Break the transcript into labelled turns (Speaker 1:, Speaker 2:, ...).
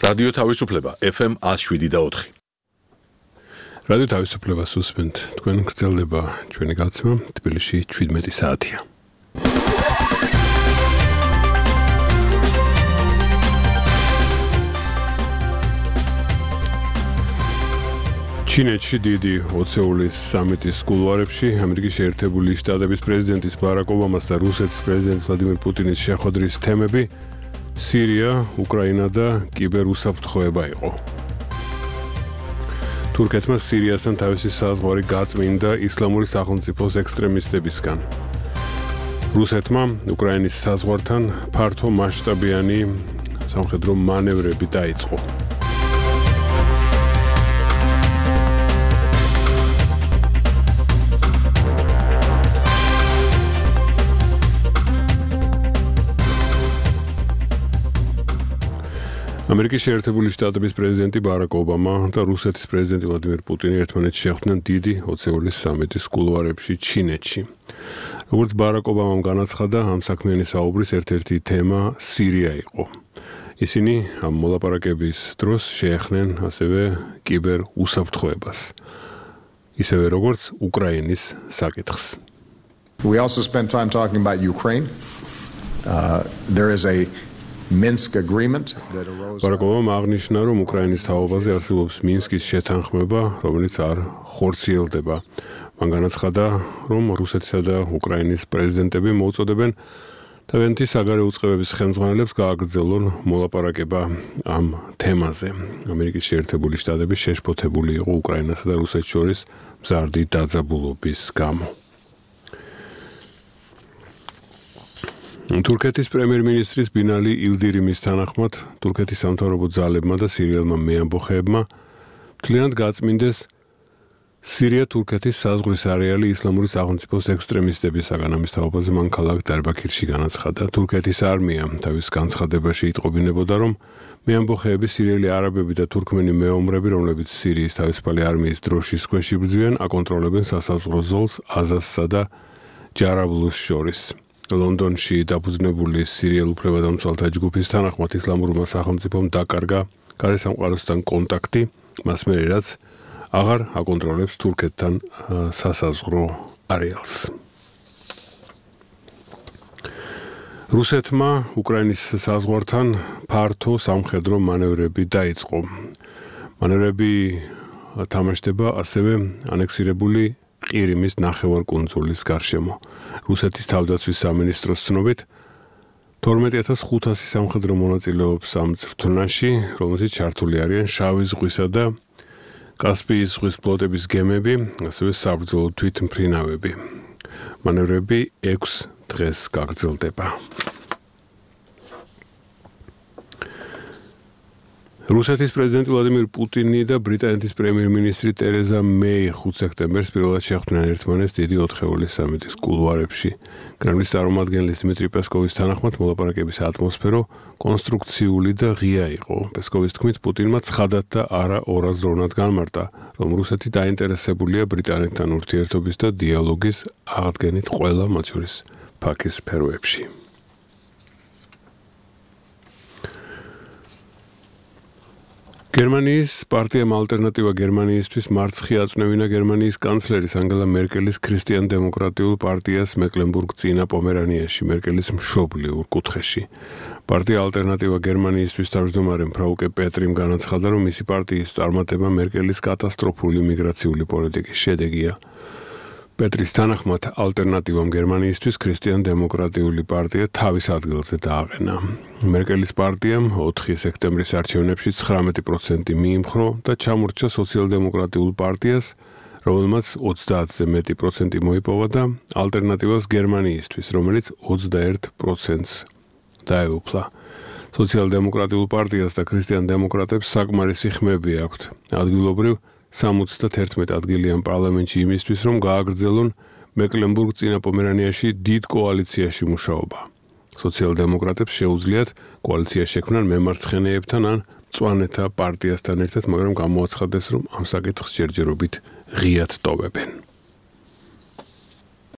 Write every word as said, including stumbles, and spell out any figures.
Speaker 1: რადიო თავისუფლება ეფ ემ one oh seven და four.
Speaker 2: რადიო თავისუფლებას უსმენთ. თქვენ გრძელდება ჩვენი გაცემა თბილისში seventeen საათია. ჩინეთში დიდი ოცეულის სამიტის კულუარებში ამერიკის შეერთებული შტატების პრეზიდენტის ბარაკ ობამას და რუსეთის პრეზიდენტის ვლადიმირ პუტინის შეხვედრის თემები სირია, უკრაინა და კიბერუსაფრთხოება იყო. თურქეთმა სირიასთან თავისი საზღვარი გაწმინდა ისლამური სახელმწიფოს ექსტრემისტებისგან. რუსეთმა უკრაინის საზღვართან ფართო მასშტაბიანი სამხედრო მანევრები დაიწყო. ამერიკის შეერთებული შტატების პრეზიდენტი ბარაკ ობამა და რუსეთის პრეზიდენტი ვლადიმირ პუტინი ერთმანეთს შეხვდნენ დიდი ოცეულის სამიტის კულუარებში ჩინეთში. როგორც ბარაკ ობამამ განაცხადა, ამ საქმიანი საუბრის ერთ-ერთი თემა სირია იყო. ისინი ამ მოლაპარაკების დროს შეეხნენ ასევე კიბერ უსაფრთხოებას, ისევე როგორც უკრაინის საკითხს.
Speaker 3: We also spent time talking about Ukraine. Uh, there is a Minsk agreement that arose.
Speaker 2: ბარაკ ობამამ აღნიშნა, რომ უკრაინის თაობაზე არსებობს მინსკის შეთანხმება, რომელიც არ ხორციელდება. მან განაცხადა, რომ რუსეთისა და უკრაინის პრეზიდენტები მოუწოდებენ თავიანთი საგარეო უწყებების ხელმძღვანელებს გააგრძელონ მოლაპარაკება ამ თემაზე. ამერიკის შეერთებული შტატები შეშფოთებული იყო უკრაინასა და რუსეთს შორის მზარდი დაძაბულობის გამო. თურქეთის პრემიერ-მინისტრის ბინალი ილდირიმის თანახმად თურქეთის სამთავრობო ძალებმა და სირიელმა მეამბოხეებმა მთლიანად გაწმინდეს სირია-თურქეთის საზღვრის არეალი ისლამური სახელმწიფოს ექსტრემისტებისაგან. ამის თაობაზე მან ქალაქ დარბაქირში განაცხადა. თურქეთის არმია თავის განცხადებაში იტყობინებოდა, რომ მეამბოხეები სირიელი არაბები და თურქმენი მეომრები, რომლებიც სირიის თავისუფალი არმიის დროშის ქვეშ იბრძვიან, აკონტროლებენ სასაზღვრო ზოლს აზაზსა და ჯარაბლუს შორის. ლონდონში დაფუძნებული სირიელ უფლებადამცველთა ჯგუფის თანახმად ისლამურმა სახელმწიფომ დაკარგა გარესამყაროსთან კონტაქტი, მას მერე რაც აღარ აკონტროლებს თურქეთთან სასაზღვრო არეალს. რუსეთმა უკრაინის საზღვართან ფართო სამხედრო მანევრები დაიწყო. მანევრები თამაშდება ასევე ანექსირებული ყირიმის ნახევარკუნძულის გარშემო. რუსეთის თავდაცვის სამინისტროს ცნობით twelve thousand five hundred სამხედრო მონაწილეობს ამ წრთნაში, რომელზეც ჩართული არიან შავი ზღვისა და კასპიის ზღვის ფლოტების გემები, ასევე საბრძოლო თვითმფრინავები. მანევრები six დღეს გაგრძელდება. რუსეთის პრეზიდენტი ვლადიმირ პუტინი და ბრიტანეთის პრემიერ-მინისტრი ტერეზა მეი five სექტემბერს პირველად შეხვდნენ ერთმანეთს დიდი ოთხეულის სამიტის კულუარებში. კრემლის წარმომადგენლის დიმიტრი პესკოვის თანახმად მოლაპარაკების ატმოსფერო კონსტრუქციული და ღია იყო. პესკოვის თქმით, პუტინმა ცხადად და არა ორაზროვნად განმარტა, რომ რუსეთი დაინტერესებულია ბრიტანეთთან ურთიერთობის და დიალოგის აღდგენით ყველა, მათ შორის ფაქის სფეროებში. გერმანიის პარტიამ ალტერნატივა გერმანიისთვის მარცხი აწვნევინა გერმანიის კანცლერის ანგელა მერკელის ქრისტიან-დემოკრატიულ პარტიას მეკლენბურგ-წინა პომერანიაში, მერკელის მშობლიურ კუთხეში. პარტია ალტერნატივა გერმანიისთვის თავმჯდომარე ფრაუკე პეტრიმ განაცხადა, რომ მისი პარტიის წარმატება მერკელის კატასტროფული მიგრაციული პოლიტიკის შედეგია. პეტრის თანახმად ალტერნატივამ გერმანიისთვის ქრისტიან-დემოკრატიული პარტია თავის ადგილზე დააყენა. მერკელის პარტიამ four სექტემბრის არჩევნებში nineteen procent მიიმხრო და ჩამორჩა სოციალ-დემოკრატიულ პარტიას, რომელმაც ოცდაათზე მეტი პროცენტი მოიპოვა და ალტერნატივას გერმანიისთვის, რომელიც twenty-one procent დაეუფლა. სოციალ-დემოკრატიულ პარტიას და ქრისტიან-დემოკრატებს საკმარისი ხმები აქვთ. ადგილობრივ seventy-one ადგილიან პარლამენტში იმისთვის, რომ გააგრძელონ მეკლენბურგ-წინა პომერანიაში დიდ კოალიციაში მუშაობა. სოციალ-დემოკრატებს შეუძლიათ კოალიცია შექმნან მემარცხენეებთან ან მწვანეთა პარტიასთან ერთად, მაგრამ გამოაცხადეს, რომ ამ საკითხს ჯერჯერობით ღიად ტოვებენ.